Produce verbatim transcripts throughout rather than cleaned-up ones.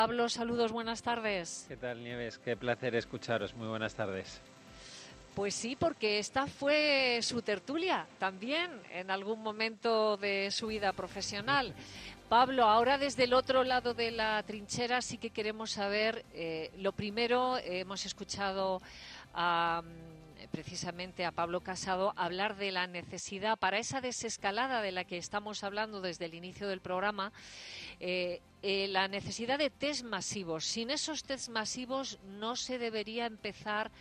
Pablo, saludos, buenas tardes. ¿Qué tal, Nieves? Qué placer escucharos. Muy buenas tardes. Pues sí, porque esta fue su tertulia también en algún momento de su vida profesional. Pablo, ahora desde el otro lado de la trinchera sí que queremos saber, eh, lo primero, eh, hemos escuchado a, precisamente a Pablo Casado hablar de la necesidad para esa desescalada de la que estamos hablando desde el inicio del programa, eh, eh, la necesidad de test masivos. Sin esos test masivos no se debería empezar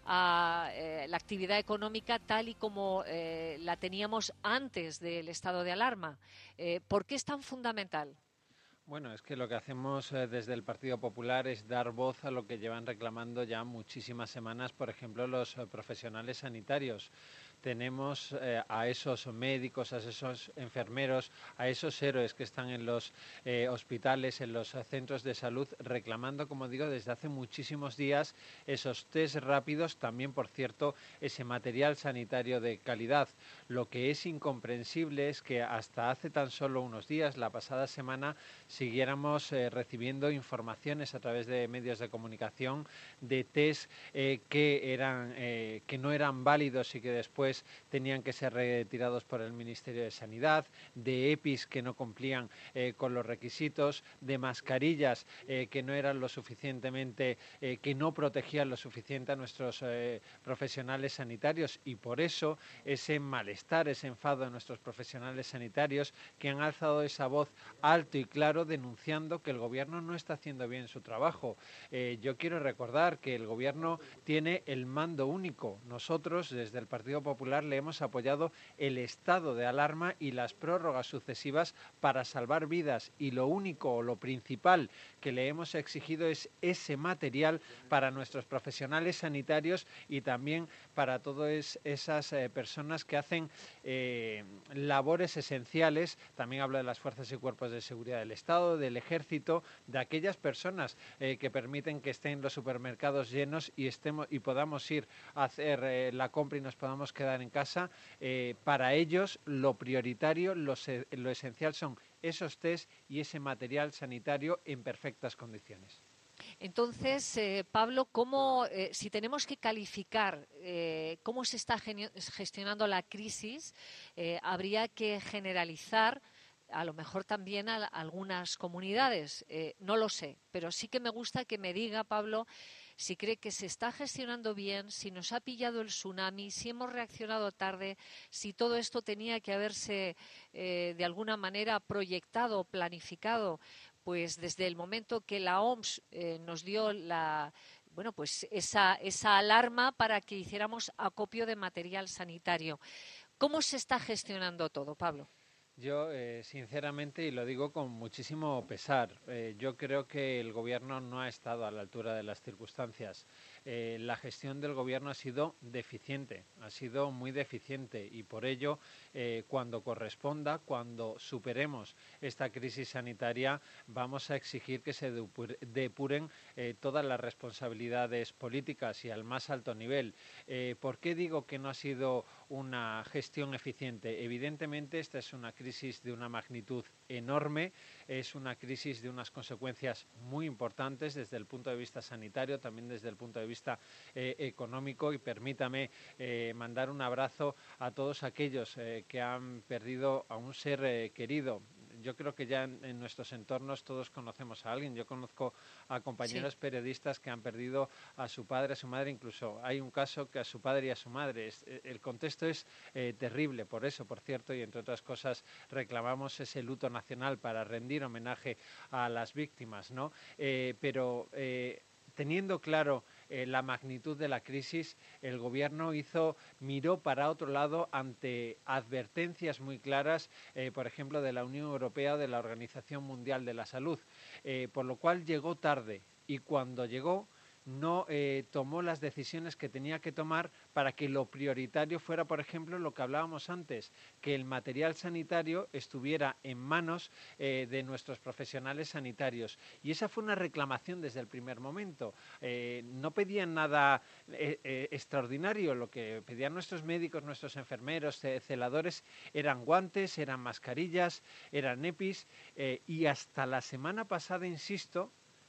a eh, la actividad económica tal y como eh, la teníamos antes del estado de alarma. Eh, ¿Por qué es tan fundamental? Bueno, es que lo que hacemos eh, desde el Partido Popular es dar voz a lo que llevan reclamando ya muchísimas semanas, por ejemplo, los eh, profesionales sanitarios. Tenemos eh, a esos médicos, a esos enfermeros, a esos héroes que están en los eh, hospitales, en los eh, centros de salud, reclamando, como digo, desde hace muchísimos días esos test rápidos, también, por cierto, ese material sanitario de calidad. Lo que es incomprensible es que hasta hace tan solo unos días, la pasada semana, siguiéramos eh, recibiendo informaciones a través de medios de comunicación de test eh, que, eran, eh, que no eran válidos y que después tenían que ser retirados por el Ministerio de Sanidad, de EPIs que no cumplían eh, con los requisitos, de mascarillas eh, que no eran lo suficientemente, eh, que no protegían lo suficiente a nuestros eh, profesionales sanitarios, y por eso ese malestar, ese enfado de nuestros profesionales sanitarios que han alzado esa voz alto y claro denunciando que el Gobierno no está haciendo bien su trabajo. Eh, yo quiero recordar que el Gobierno tiene el mando único. Nosotros, desde el Partido Popular, le hemos apoyado el estado de alarma y las prórrogas sucesivas para salvar vidas, y lo único o lo principal que le hemos exigido es ese material para nuestros profesionales sanitarios y también para todas esas eh, personas que hacen eh, labores esenciales. También hablo de las fuerzas y cuerpos de seguridad del Estado, del Ejército, de aquellas personas eh, que permiten que estén los supermercados llenos y estemos y podamos ir a hacer eh, la compra y nos podamos quedar en casa. Eh, para ellos lo prioritario, lo, se, lo esencial son esos test y ese material sanitario en perfectas condiciones. Entonces, eh, Pablo, ¿cómo, eh, si tenemos que calificar eh, cómo se está gestionando la crisis, eh, habría que generalizar a lo mejor también a algunas comunidades? Eh, no lo sé, pero sí que me gusta que me diga, Pablo, si cree que se está gestionando bien, si nos ha pillado el tsunami, si hemos reaccionado tarde, si todo esto tenía que haberse eh, de alguna manera proyectado, planificado, pues desde el momento que la O M S eh, nos dio la, bueno, pues esa, esa alarma para que hiciéramos acopio de material sanitario. ¿Cómo se está gestionando todo, Pablo? Yo, eh, sinceramente, y lo digo con muchísimo pesar, eh, yo creo que el Gobierno no ha estado a la altura de las circunstancias. Eh, la gestión del Gobierno ha sido deficiente, ha sido muy deficiente, y por ello, eh, cuando corresponda, cuando superemos esta crisis sanitaria, vamos a exigir que se depuren eh, todas las responsabilidades políticas y al más alto nivel. Eh, ¿Por qué digo que no ha sido una gestión eficiente? Evidentemente, esta es una crisis de una magnitud enorme, es una crisis de unas consecuencias muy importantes desde el punto de vista sanitario, también desde el punto de vista eh, económico, y permítame eh, mandar un abrazo a todos aquellos eh, que han perdido a un ser eh, querido. Yo creo que ya en, en nuestros entornos todos conocemos a alguien. Yo conozco a compañeros sí. periodistas que han perdido a su padre, a su madre, incluso hay un caso que a su padre y a su madre. Es, el contexto es eh, terrible, por eso, por cierto, y entre otras cosas, reclamamos ese luto nacional para rendir homenaje a las víctimas, ¿no? Eh, pero eh, teniendo claro eh, la magnitud de la crisis, el Gobierno hizo, miró para otro lado ante advertencias muy claras, eh, por ejemplo, de la Unión Europea o de la Organización Mundial de la Salud, eh, por lo cual llegó tarde, y cuando llegó no eh, tomó las decisiones que tenía que tomar para que lo prioritario fuera, por ejemplo, lo que hablábamos antes, que el material sanitario estuviera en manos eh, de nuestros profesionales sanitarios. Y esa fue una reclamación desde el primer momento. Eh, no pedían nada eh, eh, extraordinario. Lo que pedían nuestros médicos, nuestros enfermeros, celadores, eran guantes, eran mascarillas, eran EPIs, eh, y hasta la semana pasada, insisto,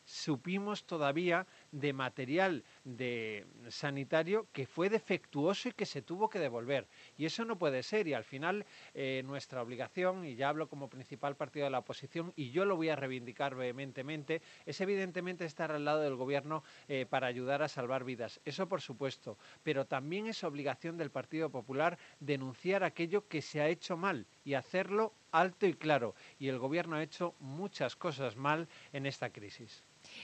supimos todavía de material de sanitario que fue defectuoso y que se tuvo que devolver. Y eso no puede ser. Y al final eh, nuestra obligación, y ya hablo como principal partido de la oposición, y yo lo voy a reivindicar vehementemente, es evidentemente estar al lado del Gobierno eh, para ayudar a salvar vidas. Eso por supuesto. Pero también es obligación del Partido Popular denunciar aquello que se ha hecho mal y hacerlo alto y claro. Y el Gobierno ha hecho muchas cosas mal en esta crisis.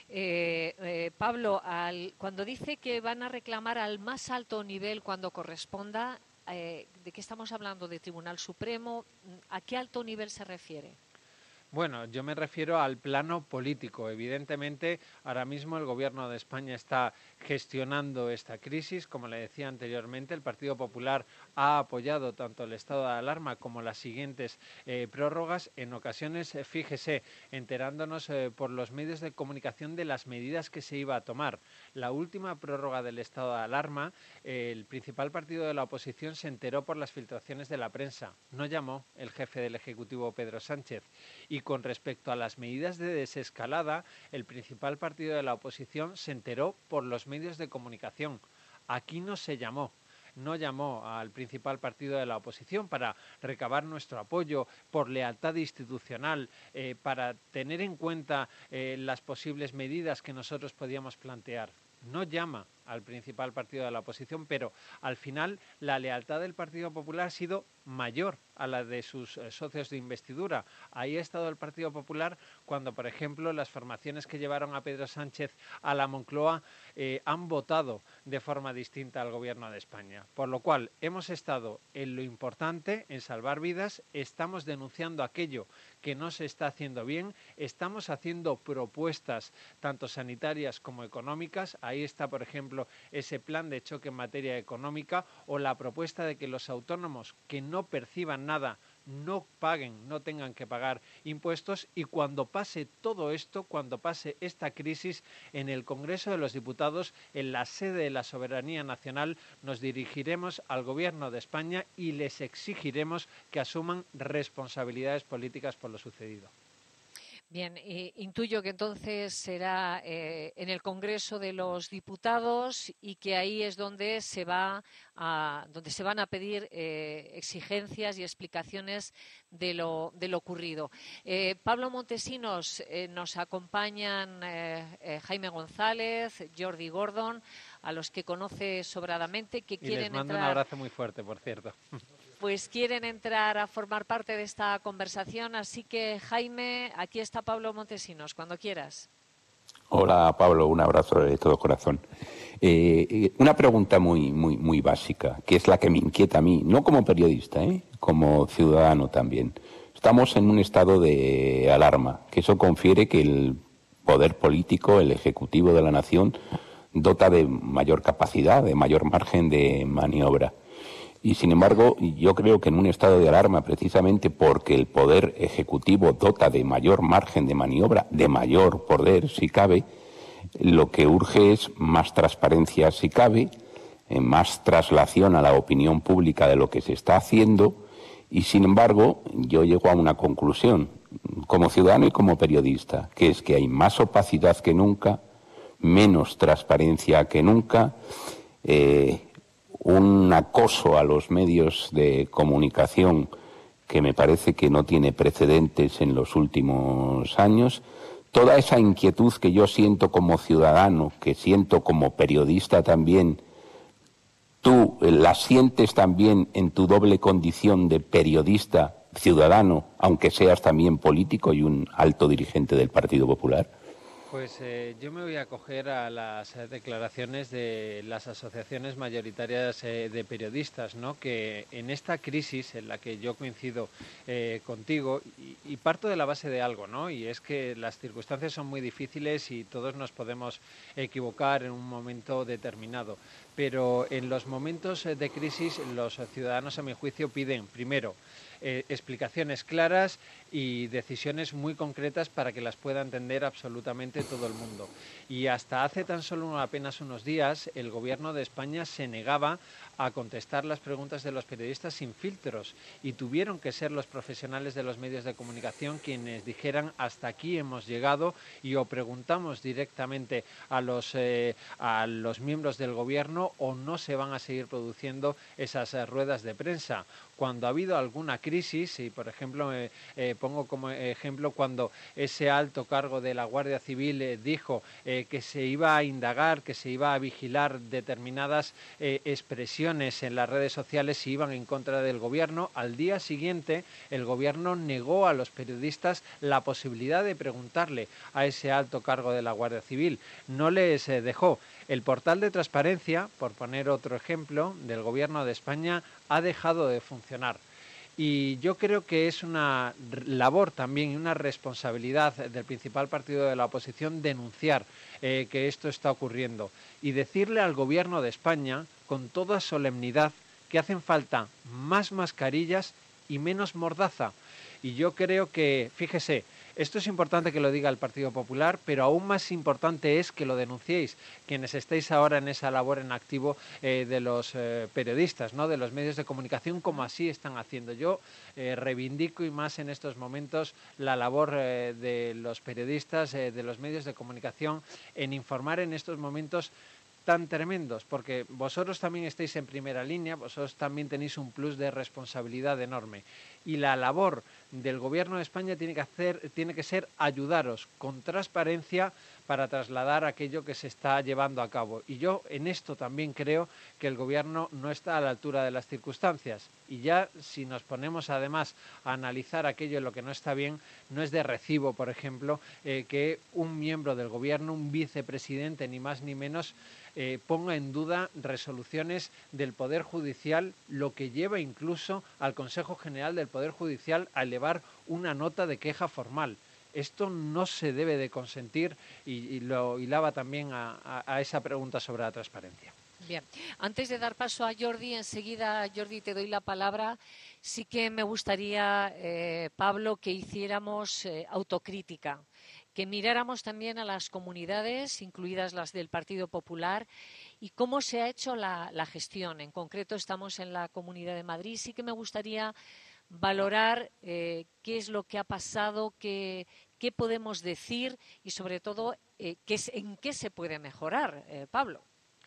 Eh, eh, Pablo, al, cuando dice que van a reclamar al más alto nivel cuando corresponda, eh, ¿de qué estamos hablando? ¿De Tribunal Supremo? ¿A qué alto nivel se refiere? Bueno, yo me refiero al plano político. Evidentemente, ahora mismo el Gobierno de España está gestionando esta crisis. Como le decía anteriormente, el Partido Popular ha apoyado tanto el estado de alarma como las siguientes eh, prórrogas. En ocasiones, eh, fíjese, enterándonos eh, por los medios de comunicación de las medidas que se iba a tomar. La última prórroga del estado de alarma, eh, el principal partido de la oposición se enteró por las filtraciones de la prensa. No llamó el jefe del Ejecutivo, Pedro Sánchez. Y con respecto a las medidas de desescalada, el principal partido de la oposición se enteró por los medios de comunicación. Aquí no se llamó. No llamó al principal partido de la oposición para recabar nuestro apoyo por lealtad institucional, eh, para tener en cuenta eh, las posibles medidas que nosotros podíamos plantear. No llama al principal partido de la oposición, pero al final la lealtad del Partido Popular ha sido mayor a la de sus eh, socios de investidura. Ahí ha estado el Partido Popular cuando, por ejemplo, las formaciones que llevaron a Pedro Sánchez a la Moncloa eh, han votado de forma distinta al Gobierno de España. Por lo cual, hemos estado en lo importante, en salvar vidas, estamos denunciando aquello que no se está haciendo bien, estamos haciendo propuestas tanto sanitarias como económicas. Ahí está, por ejemplo, ese plan de choque en materia económica o la propuesta de que los autónomos que no perciban nada no paguen, no tengan que pagar impuestos, y cuando pase todo esto, cuando pase esta crisis, en el Congreso de los Diputados, en la sede de la soberanía nacional, nos dirigiremos al Gobierno de España y les exigiremos que asuman responsabilidades políticas por lo sucedido. Bien, eh, intuyo que entonces será eh, en el Congreso de los Diputados y que ahí es donde se va a, donde se van a pedir eh, exigencias y explicaciones de lo, de lo ocurrido. Eh, Pablo Montesinos, eh, nos acompañan eh, eh, Jaime González, Jordi Gordon, a los que conoce sobradamente, que y quieren les mando entrar, un abrazo muy fuerte, por cierto. Pues quieren entrar a formar parte de esta conversación. Así que, Jaime, aquí está Pablo Montesinos, cuando quieras. Hola, Pablo, un abrazo de todo corazón. Eh, una pregunta muy, muy, muy básica, que es la que me inquieta a mí, no como periodista, ¿eh? Como ciudadano también. Estamos en un estado de alarma, que eso confiere que el poder político, el ejecutivo de la nación, dota de mayor capacidad, de mayor margen de maniobra. Y, sin embargo, yo creo que en un estado de alarma, precisamente porque el Poder Ejecutivo dota de mayor margen de maniobra, de mayor poder, si cabe, lo que urge es más transparencia, si cabe, eh, más traslación a la opinión pública de lo que se está haciendo. Y, sin embargo, yo llego a una conclusión, como ciudadano y como periodista, que es que hay más opacidad que nunca, menos transparencia que nunca, eh, un acoso a los medios de comunicación que me parece que no tiene precedentes en los últimos años. Toda esa inquietud que yo siento como ciudadano, que siento como periodista también, tú la sientes también en tu doble condición de periodista, ciudadano, aunque seas también político y un alto dirigente del Partido Popular. Pues eh, yo me voy a acoger a las eh, declaraciones de las asociaciones mayoritarias eh, de periodistas, ¿no? Que en esta crisis en la que yo coincido eh, contigo y, y parto de la base de algo, ¿no? Y es que las circunstancias son muy difíciles y todos nos podemos equivocar en un momento determinado. pero en los momentos de crisis los ciudadanos, a mi juicio, piden primero eh, explicaciones claras y decisiones muy concretas para que las pueda entender absolutamente todo el mundo. Y hasta hace tan solo apenas unos días el Gobierno de España se negaba a contestar las preguntas de los periodistas sin filtros y tuvieron que ser los profesionales de los medios de comunicación quienes dijeran hasta aquí hemos llegado y o preguntamos directamente a los, eh, a los miembros del Gobierno o no se van a seguir produciendo esas eh, ruedas de prensa. Cuando ha habido alguna crisis, y por ejemplo eh, eh, pongo como ejemplo cuando ese alto cargo de la Guardia Civil eh, dijo eh, que se iba a indagar, que se iba a vigilar determinadas eh, expresiones en las redes sociales si iban en contra del Gobierno, al día siguiente el Gobierno negó a los periodistas la posibilidad de preguntarle a ese alto cargo de la Guardia Civil. No les eh, dejó. El portal de transparencia, por poner otro ejemplo, del Gobierno de España, ha dejado de funcionar. Y yo creo que es una labor también y una responsabilidad del principal partido de la oposición denunciar eh, que esto está ocurriendo y decirle al Gobierno de España con toda solemnidad que hacen falta más mascarillas y menos mordaza. Y yo creo que, fíjese, esto es importante que lo diga el Partido Popular, pero aún más importante es que lo denunciéis, quienes estáis ahora en esa labor en activo eh, de los eh, periodistas, ¿no?, de los medios de comunicación, como así están haciendo. Yo eh, reivindico y más en estos momentos la labor eh, de los periodistas, eh, de los medios de comunicación, en informar en estos momentos tan tremendos, porque vosotros también estáis en primera línea, vosotros también tenéis un plus de responsabilidad enorme. Y la labor del Gobierno de España tiene que hacer, tiene que ser ayudaros con transparencia para trasladar aquello que se está llevando a cabo. Y yo en esto también creo que el Gobierno no está a la altura de las circunstancias. Y ya si nos ponemos además a analizar aquello en lo que no está bien, no es de recibo, por ejemplo, eh, que un miembro del Gobierno, un vicepresidente, ni más ni menos, Eh, ponga en duda resoluciones del Poder Judicial, lo que lleva incluso al Consejo General del Poder Judicial a elevar una nota de queja formal. Esto no se debe de consentir y, y lo hilaba también a, a, a esa pregunta sobre la transparencia. Bien, antes de dar paso a Jordi, enseguida, Jordi, te doy la palabra. Sí que me gustaría, eh, Pablo, que hiciéramos eh, autocrítica, que miráramos también a las comunidades, incluidas las del Partido Popular, y cómo se ha hecho la, la gestión. En concreto, estamos en la Comunidad de Madrid. Sí que me gustaría valorar eh, qué es lo que ha pasado, qué, qué podemos decir y, sobre todo, eh, qué, en qué se puede mejorar, eh, Pablo.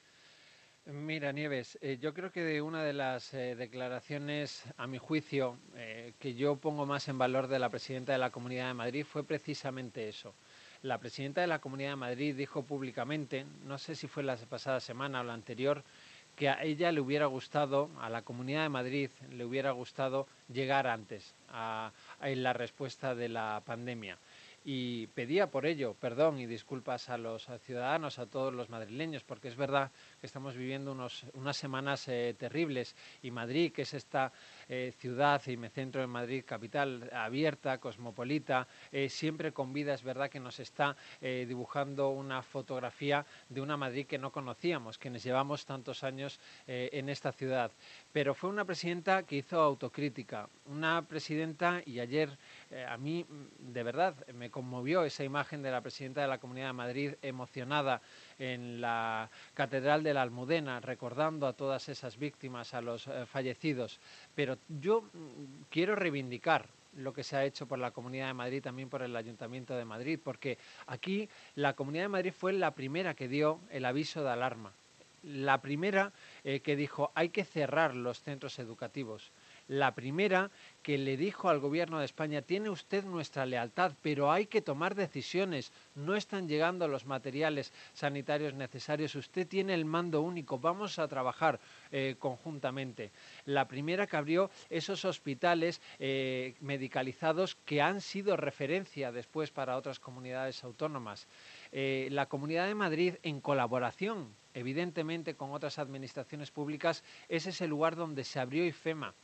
Mira, Nieves, eh, yo creo que de una de las eh, declaraciones, a mi juicio, eh, que yo pongo más en valor de la presidenta de la Comunidad de Madrid fue precisamente eso. La presidenta de la Comunidad de Madrid dijo públicamente, no sé si fue la pasada semana o la anterior, que a ella le hubiera gustado, a la Comunidad de Madrid le hubiera gustado llegar antes a, a en la respuesta de la pandemia. Y pedía por ello perdón y disculpas a los ciudadanos, a todos los madrileños, porque es verdad que estamos viviendo unos, unas semanas eh, terribles y Madrid, que es esta eh, ciudad, y me centro en Madrid capital, abierta, cosmopolita, eh, siempre con vida, es verdad que nos está eh, dibujando una fotografía de una Madrid que no conocíamos, quienes llevamos tantos años eh, en esta ciudad. Pero fue una presidenta que hizo autocrítica, una presidenta, y ayer eh, a mí de verdad me conmovió esa imagen de la presidenta de la Comunidad de Madrid emocionada en la Catedral de la Almudena, recordando a todas esas víctimas, a los eh, fallecidos. Pero yo mm, quiero reivindicar lo que se ha hecho por la Comunidad de Madrid, también por el Ayuntamiento de Madrid, porque aquí la Comunidad de Madrid fue la primera que dio el aviso de alarma, la primera eh, que dijo hay que cerrar los centros educativos, la primera que le dijo al Gobierno de España tiene usted nuestra lealtad, pero hay que tomar decisiones, no están llegando los materiales sanitarios necesarios, usted tiene el mando único, vamos a trabajar eh, conjuntamente. La primera que abrió esos hospitales eh, medicalizados que han sido referencia después para otras comunidades autónomas. Eh, la Comunidad de Madrid, en colaboración evidentemente con otras administraciones públicas, es ese lugar donde se abrió IFEMA.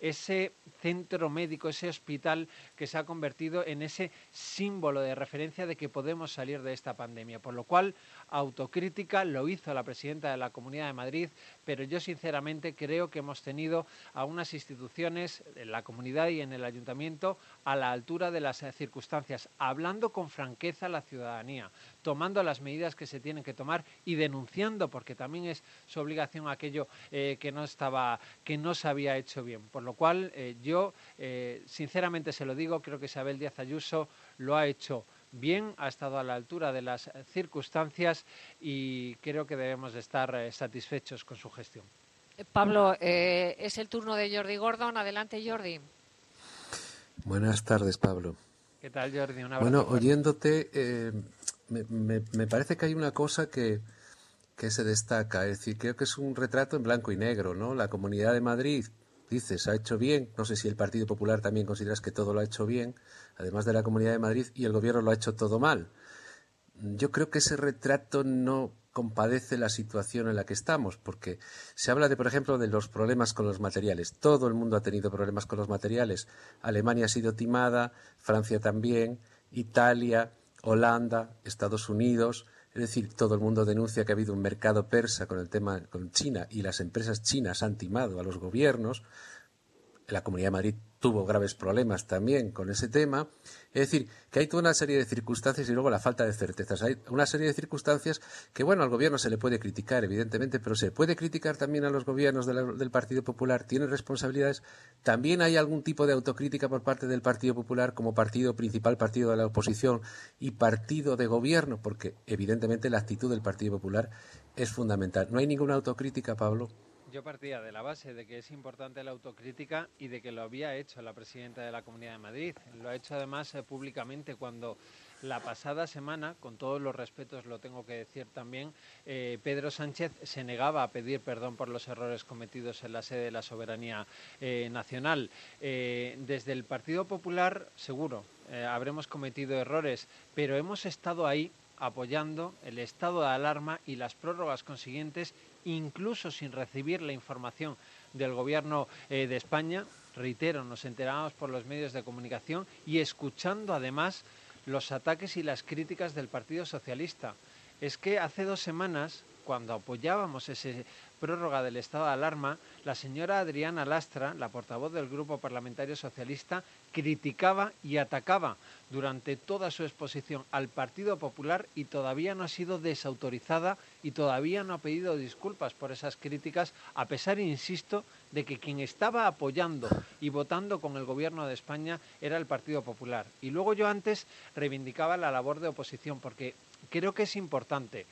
ese centro médico, ese hospital que se ha convertido en ese símbolo de referencia de que podemos salir de esta pandemia. Por lo cual, autocrítica lo hizo la presidenta de la Comunidad de Madrid, pero yo sinceramente creo que hemos tenido a unas instituciones en la comunidad y en el ayuntamiento a la altura de las circunstancias, hablando con franqueza a la ciudadanía, tomando las medidas que se tienen que tomar y denunciando, porque también es su obligación aquello eh, que no estaba, que no se había hecho bien. Por lo cual, eh, yo eh, sinceramente se lo digo, creo que Isabel Díaz Ayuso lo ha hecho bien, ha estado a la altura de las circunstancias y creo que debemos de estar eh, satisfechos con su gestión. Pablo, eh, es el turno de Jordi Gordon. Adelante, Jordi. Buenas tardes, Pablo. ¿Qué tal, Jordi? Un abrazo. Bueno, fuerte. oyéndote, eh, me, me, me parece que hay una cosa que, que se destaca. Es decir, creo que es un retrato en blanco y negro, ¿no? La Comunidad de Madrid, dices, ha hecho bien. No sé si el Partido Popular también consideras que todo lo ha hecho bien, además de la Comunidad de Madrid, y el Gobierno lo ha hecho todo mal. Yo creo que ese retrato no compadece la situación en la que estamos, porque se habla de, por ejemplo, de los problemas con los materiales. Todo el mundo ha tenido problemas con los materiales. Alemania ha sido timada, Francia también, Italia, Holanda, Estados Unidos. Es decir, todo el mundo denuncia que ha habido un mercado persa con el tema con China y las empresas chinas han timado a los gobiernos. La Comunidad de Madrid tuvo graves problemas también con ese tema. Es decir, que hay toda una serie de circunstancias y luego la falta de certezas. Hay una serie de circunstancias que, bueno, al Gobierno se le puede criticar, evidentemente, pero se puede criticar también a los gobiernos de la, del Partido Popular. Tienen responsabilidades. También hay algún tipo de autocrítica por parte del Partido Popular como partido principal, partido de la oposición y partido de gobierno, porque, evidentemente, la actitud del Partido Popular es fundamental. ¿No hay ninguna autocrítica, Pablo? Yo partía de la base de que es importante la autocrítica y de que lo había hecho la presidenta de la Comunidad de Madrid. Lo ha hecho además eh, públicamente cuando la pasada semana, con todos los respetos lo tengo que decir también, eh, Pedro Sánchez se negaba a pedir perdón por los errores cometidos en la sede de la soberanía eh, nacional. Eh, desde el Partido Popular, seguro, eh, habremos cometido errores, pero hemos estado ahí apoyando el estado de alarma y las prórrogas consiguientes, incluso sin recibir la información del Gobierno eh, de España. Reitero, nos enterábamos por los medios de comunicación y escuchando además los ataques y las críticas del Partido Socialista. Es que hace dos semanas, cuando apoyábamos esa prórroga del estado de alarma, la señora Adriana Lastra, la portavoz del Grupo Parlamentario Socialista, criticaba y atacaba durante toda su exposición al Partido Popular y todavía no ha sido desautorizada y todavía no ha pedido disculpas por esas críticas, a pesar, insisto, de que quien estaba apoyando y votando con el Gobierno de España era el Partido Popular. Y luego yo antes reivindicaba la labor de oposición, porque creo que es importante.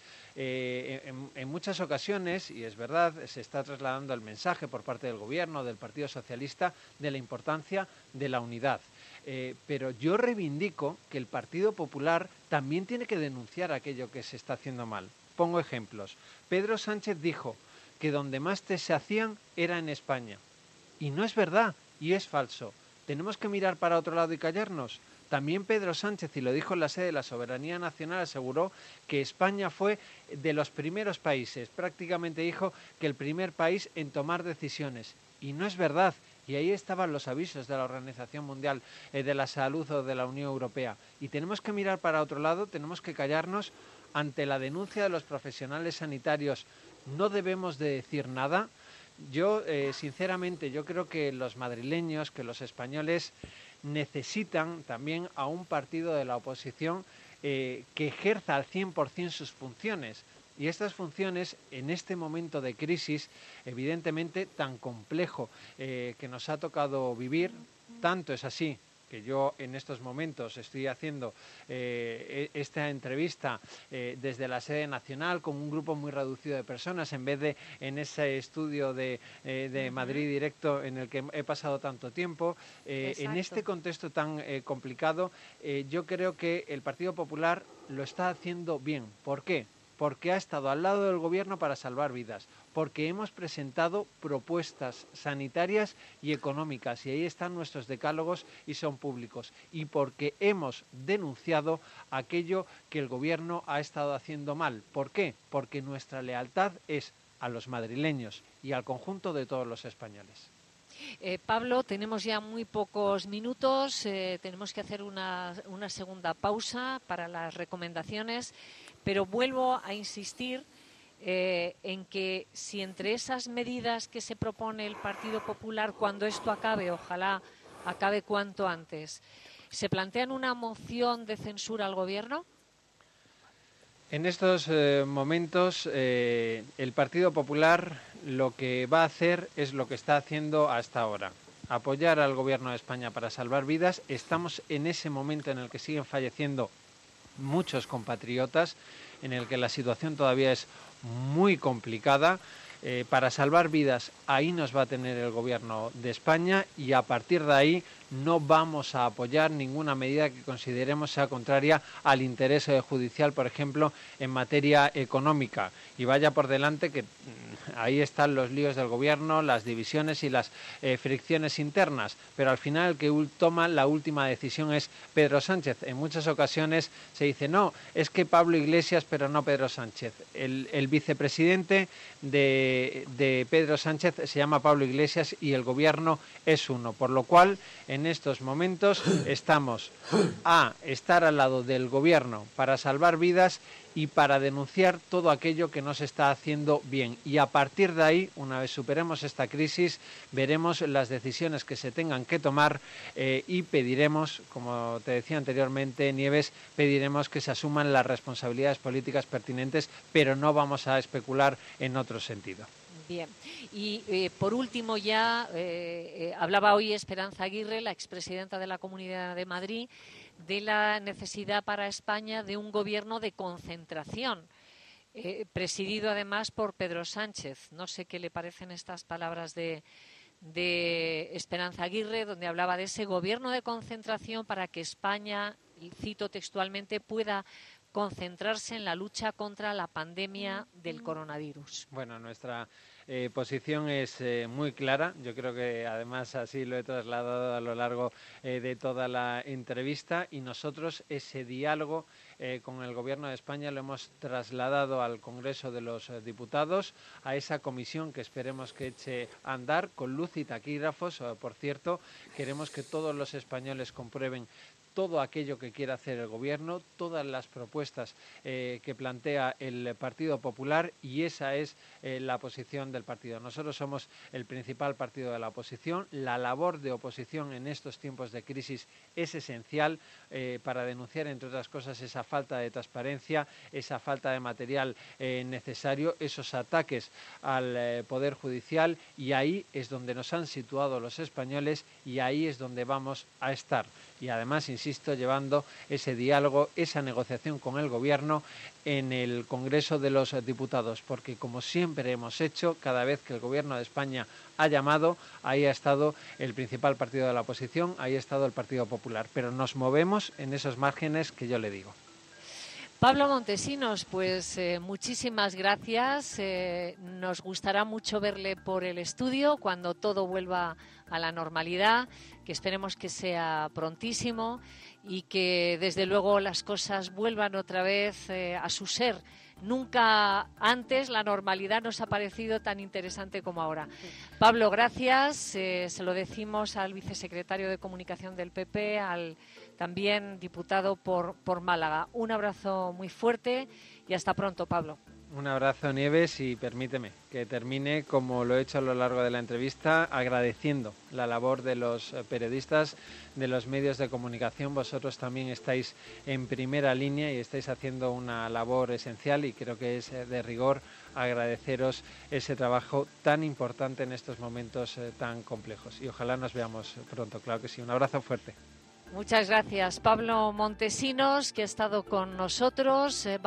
Eh, en, en muchas ocasiones, y es verdad, se está trasladando el mensaje por parte del Gobierno, del Partido Socialista, de la importancia de la unidad. Eh, pero yo reivindico que el Partido Popular también tiene que denunciar aquello que se está haciendo mal. Pongo ejemplos. Pedro Sánchez dijo que donde más test se hacían era en España. Y no es verdad, y es falso. ¿Tenemos que mirar para otro lado y callarnos? También Pedro Sánchez, y lo dijo en la sede de la Soberanía Nacional, aseguró que España fue de los primeros países. Prácticamente dijo que el primer país en tomar decisiones. Y no es verdad. Y ahí estaban los avisos de la Organización Mundial eh, de la Salud o de la Unión Europea. Y tenemos que mirar para otro lado, tenemos que callarnos ante la denuncia de los profesionales sanitarios. No debemos de decir nada. Yo, eh, sinceramente, yo creo que los madrileños, que los españoles necesitan también a un partido de la oposición eh, que ejerza al cien por cien sus funciones. Y estas funciones, en este momento de crisis, evidentemente tan complejo eh, que nos ha tocado vivir, tanto es así que yo en estos momentos estoy haciendo eh, esta entrevista eh, desde la sede nacional con un grupo muy reducido de personas, en vez de en ese estudio de, eh, de Madrid Directo en el que he pasado tanto tiempo. Eh, en este contexto tan eh, complicado, eh, yo creo que el Partido Popular lo está haciendo bien. ¿Por qué? Porque ha estado al lado del Gobierno para salvar vidas, porque hemos presentado propuestas sanitarias y económicas, y ahí están nuestros decálogos y son públicos, y porque hemos denunciado aquello que el Gobierno ha estado haciendo mal. ¿Por qué? Porque nuestra lealtad es a los madrileños y al conjunto de todos los españoles. Eh, Pablo, tenemos ya muy pocos minutos, eh, tenemos que hacer una, una segunda pausa para las recomendaciones, pero vuelvo a insistir eh, en que si entre esas medidas que se propone el Partido Popular, cuando esto acabe, ojalá acabe cuanto antes, ¿se plantean una moción de censura al Gobierno? En estos eh, momentos eh, el Partido Popular lo que va a hacer es lo que está haciendo hasta ahora. Apoyar al Gobierno de España para salvar vidas. Estamos en ese momento en el que siguen falleciendo muchos compatriotas, en el que la situación todavía es muy complicada. Eh, para salvar vidas, ahí nos va a tener el Gobierno de España y a partir de ahí no vamos a apoyar ninguna medida que consideremos sea contraria al interés judicial, por ejemplo, en materia económica. Y vaya por delante que ahí están los líos del Gobierno, las divisiones y las eh, fricciones internas, pero al final el que toma la última decisión es Pedro Sánchez. En muchas ocasiones se dice, no, es que Pablo Iglesias, pero no Pedro Sánchez. El, el vicepresidente de, de Pedro Sánchez se llama Pablo Iglesias y el Gobierno es uno, por lo cual en estos momentos estamos a estar al lado del Gobierno para salvar vidas y para denunciar todo aquello que no se está haciendo bien. Y a partir de ahí, una vez superemos esta crisis, veremos las decisiones que se tengan que tomar eh, y pediremos, como te decía anteriormente, Nieves, pediremos que se asuman las responsabilidades políticas pertinentes, pero no vamos a especular en otro sentido. Bien, y eh, por último ya, eh, eh, hablaba hoy Esperanza Aguirre, la expresidenta de la Comunidad de Madrid, de la necesidad para España de un gobierno de concentración, eh, presidido además por Pedro Sánchez. No sé qué le parecen estas palabras de, de Esperanza Aguirre, donde hablaba de ese gobierno de concentración para que España, y cito textualmente, pueda concentrarse en la lucha contra la pandemia del coronavirus. Bueno, nuestra eh, posición es eh, muy clara. Yo creo que además así lo he trasladado a lo largo eh, de toda la entrevista y nosotros ese diálogo eh, con el Gobierno de España lo hemos trasladado al Congreso de los eh, Diputados, a esa comisión que esperemos que eche a andar con luz y taquígrafos. Eh, por cierto, queremos que todos los españoles comprueben todo aquello que quiera hacer el Gobierno, todas las propuestas eh, que plantea el Partido Popular y esa es eh, la posición del partido. Nosotros somos el principal partido de la oposición. La labor de oposición en estos tiempos de crisis es esencial eh, para denunciar, entre otras cosas, esa falta de transparencia, esa falta de material eh, necesario, esos ataques al eh, Poder Judicial y ahí es donde nos han situado los españoles y ahí es donde vamos a estar. Y además, insisto, llevando ese diálogo, esa negociación con el Gobierno en el Congreso de los Diputados, porque como siempre hemos hecho, cada vez que el Gobierno de España ha llamado, ahí ha estado el principal partido de la oposición, ahí ha estado el Partido Popular, pero nos movemos en esos márgenes que yo le digo. Pablo Montesinos, pues eh, muchísimas gracias. Eh, nos gustará mucho verle por el estudio cuando todo vuelva a la normalidad, que esperemos que sea prontísimo y que desde luego las cosas vuelvan otra vez eh, a su ser. Nunca antes la normalidad nos ha parecido tan interesante como ahora. Pablo, gracias. Eh, se lo decimos al vicesecretario de Comunicación del P P, al también diputado por, por Málaga. Un abrazo muy fuerte y hasta pronto, Pablo. Un abrazo, Nieves, y permíteme que termine, como lo he hecho a lo largo de la entrevista, agradeciendo la labor de los periodistas, de los medios de comunicación. Vosotros también estáis en primera línea y estáis haciendo una labor esencial y creo que es de rigor agradeceros ese trabajo tan importante en estos momentos tan complejos. Y ojalá nos veamos pronto, claro que sí. Un abrazo fuerte. Muchas gracias, Pablo Montesinos, que ha estado con nosotros.